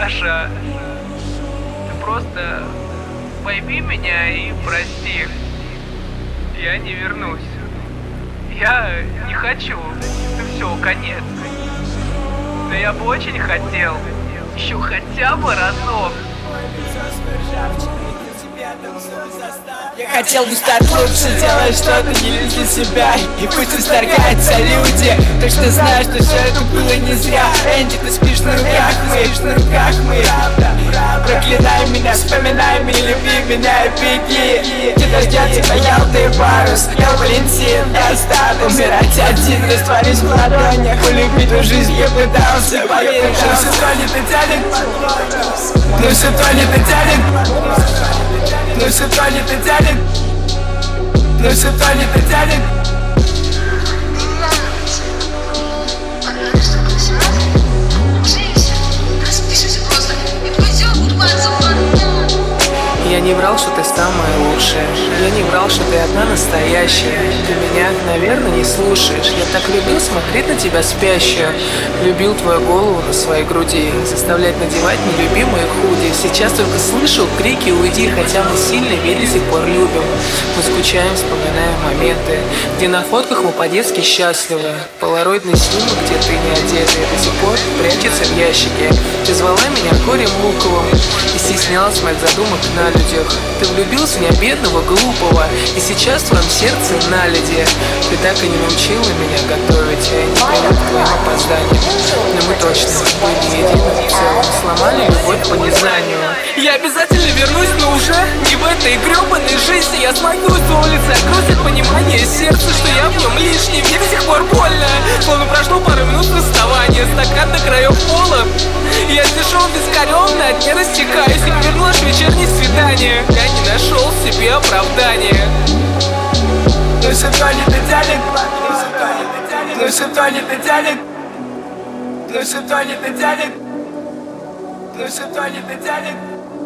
Саша, ты просто пойми меня и прости. Я не вернусь. Я не хочу. Все, конец. Но я бы очень хотел. Еще хотя бы разок. Я хотел бы стать лучше, делая что-то не для себя. И пусть восторгаются люди, так что знаю, что все это было не зря. Энди, ты спишь на руках мы. Проклинай меня, вспоминай меня, люби меня и беги. Тебя ждет тебя Ялта и парус, я Валентин, я стану умирать один, растворюсь в ладонях. Полюбить эту жизнь я пытался, поверить, что все тонет и тянет. Ну все тонет и тянет. Ну все тонет и тянет. Ну все тонет и тянет. Я не врал, что ты самая лучшая. Я не врал, что ты одна настоящая. Ты меня, наверное, не слушаешь. Я так любил смотреть на тебя спящую. Любил твою голову на своей груди, заставлять надевать нелюбимые худи. Сейчас только слышу крики «Уйди», хотя мы сильно ведь до сих пор любим. Мы скучаем, вспоминаем моменты, где на фотках мы по-детски счастливы. Полароидный снимок, где ты не одетый, до сих пор прячется в ящике. Ты звала меня горем луковым и стеснялась моих задумок на людях. Ты влюбился в меня бедного, глупого, и сейчас в твоем сердце наледи. Ты так и не научила меня готовить, я не привык к твоим опозданиям. Но мы точно были едины в целом, сломали любовь по незнанию. Я обязательно вернусь, но уже не в этой гребаной жизни. Я смогу с улицы, окрутит понимание сердца, что я в нем лишний. Мне до сих пор больно, словно прошло пару минут расставания. Стакан до краев пола, я сижу бескорёмно, от не растекаюсь. И вернулась в вечернее свидание, я не нашел себе оправдания. Ну все тонет и тянет. Ну все тонет и тянет. Ну все тонет и тянет. Ну все тонет и тянет.